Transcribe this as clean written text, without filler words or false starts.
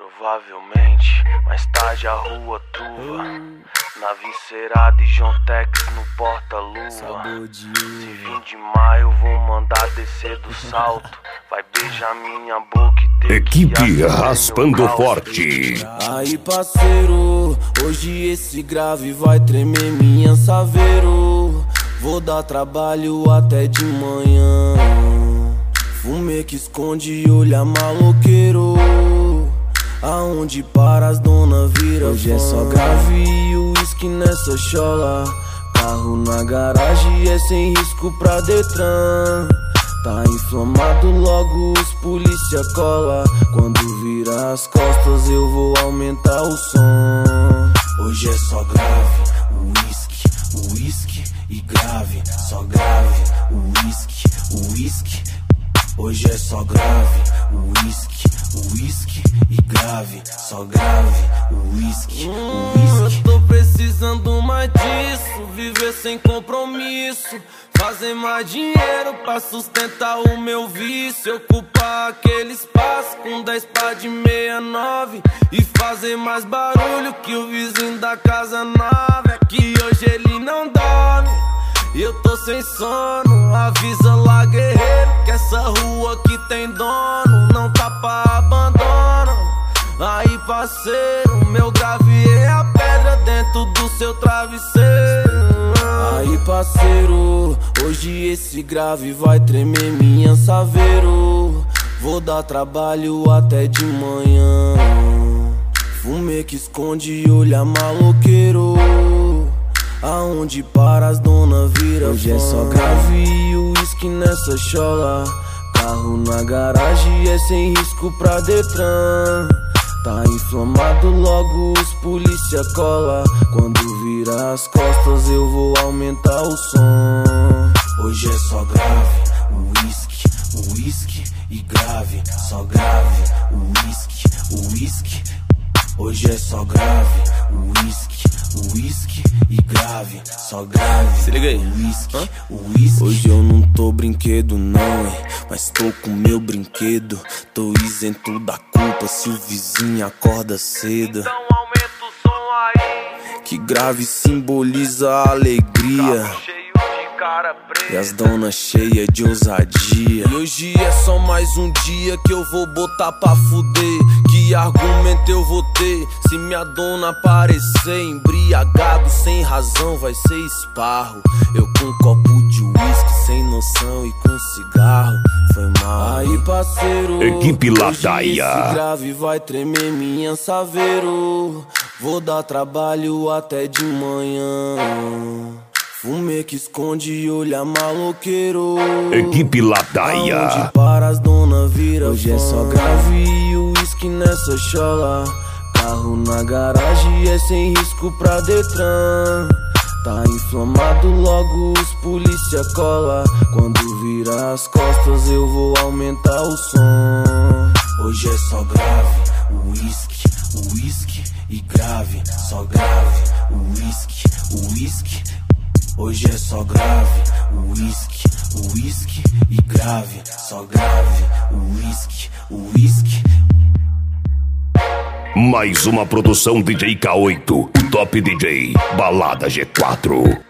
Provavelmente, mais tarde a rua truva, nave encerada e John Tex no porta-luva. Se vir de maio vou mandar descer do salto, vai beijar minha boca e ter Equipe Raspando Forte. Aí parceiro, hoje esse grave vai tremer minha saveiro. Vou dar trabalho até de manhã. Fumê que esconde e olha maloqueiro. Aonde para as dona vira hoje fã. É só grave e uísque nessa chola. Carro na garagem é sem risco pra Detran. Tá inflamado, logo os polícia cola. Quando vira as costas eu vou aumentar o som. Hoje é só grave, uísque e grave. Só grave, uísque. Hoje é só grave, uísque e grave. Só grave, uísque. Eu tô precisando mais disso, viver sem compromisso. Fazer mais dinheiro pra sustentar o meu vício. Ocupar aquele espaço com 10 pá de 69 e fazer mais barulho que o vizinho da casa nova. É que hoje ele não dorme e eu tô sem sono. Avisa lá, guerreiro, que essa rua aqui tem dono. Não tá pra abandono. Aí parceiro, meu grave é a pedra dentro do seu travesseiro. Aí parceiro, hoje esse grave vai tremer minha saveiro. Vou dar trabalho até de manhã. Fumê que esconde e olha maloqueiro. Aonde para as dona vira hoje fã. É só grave e uísque nessa chola. Carro na garagem é sem risco pra Detran. Tá inflamado, logo os polícia cola. Quando vira as costas eu vou aumentar o som. Hoje é só grave, uísque e grave. Só grave, uísque. Hoje é só grave, uísque e grave. Só grave, se liga aí, uísque. Hoje eu não tô brinquedo não, hein, mas tô com meu brinquedo. Tô isento da culpa se o vizinho acorda cedo. Então aumenta o som aí, que grave simboliza a alegria. carro cheio de cara preta E as donas cheias de ousadia. E hoje é só mais um dia que eu vou botar pra fuder. Que argumento eu vou ter se minha dona aparecer? Embriagado sem razão vai ser esparro. Eu com um copo de uísque sem noção e com cigarro. Foi mal. Aí parceiro, Equipe hoje Ladaia. esse grave vai tremer minha saveiro. Vou dar trabalho até de manhã. Fumê que esconde e olha maloqueiro. Equipe Ladaia. Aonde para as dona vira hoje fã. É só grave e uísque nessa chola. Carro na garagem é sem risco pra Detran. Tá inflamado, logo os polícia cola. Quando vira as costas eu vou aumentar o som. Hoje é só grave, uísque e grave. Só grave, uísque. Hoje é só grave, uísque e grave. Só grave, uísque. Mais uma produção DJ K8, o Top DJ Balada G4.